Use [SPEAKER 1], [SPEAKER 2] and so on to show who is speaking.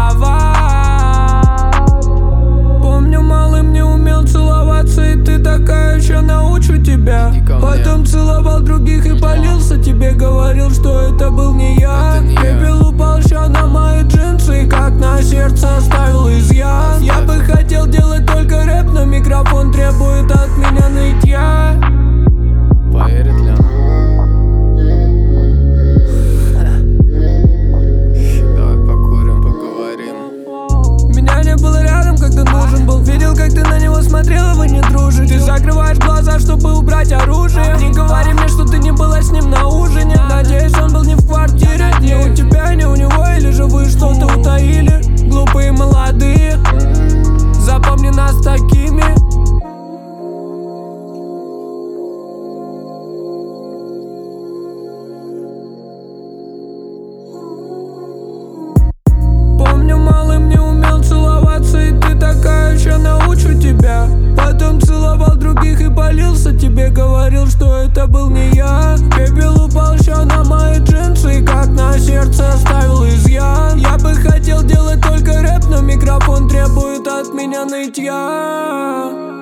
[SPEAKER 1] Помню, малым не умел целоваться, и ты такая: ща научу тебя. Потом целовал других и палился, тебе говорил, что это был не я. Пепел упал ща на мои джинсы, и как на сердце оставил изъян. Я бы хотел делать только рэп, но микрофон требует от меня нытья.
[SPEAKER 2] Поверит ли она? Давай покурим, поговорим.
[SPEAKER 1] Меня не было рядом, когда нужен был. Видел, как ты на него смотрела, вы не дружите. Ты закрываешь глаза, чтобы убрать оружие. Не говори мне, что ты не была с ним на ужине. Надеюсь, он был не в квартире. Не у тебя, не у него, или же вы что-то утаили? Глупые молодые, запомни нас такими. Помню, малым не умел целоваться, и ты такая: ща научу тебя. Потом целовал других и палился, тебе говорил, что это был не я. Пепел упал ща на мои джинсы, и как на сердце оставил изъян. Я бы хотел делать только рэп, но микрофон требует от меня нытья.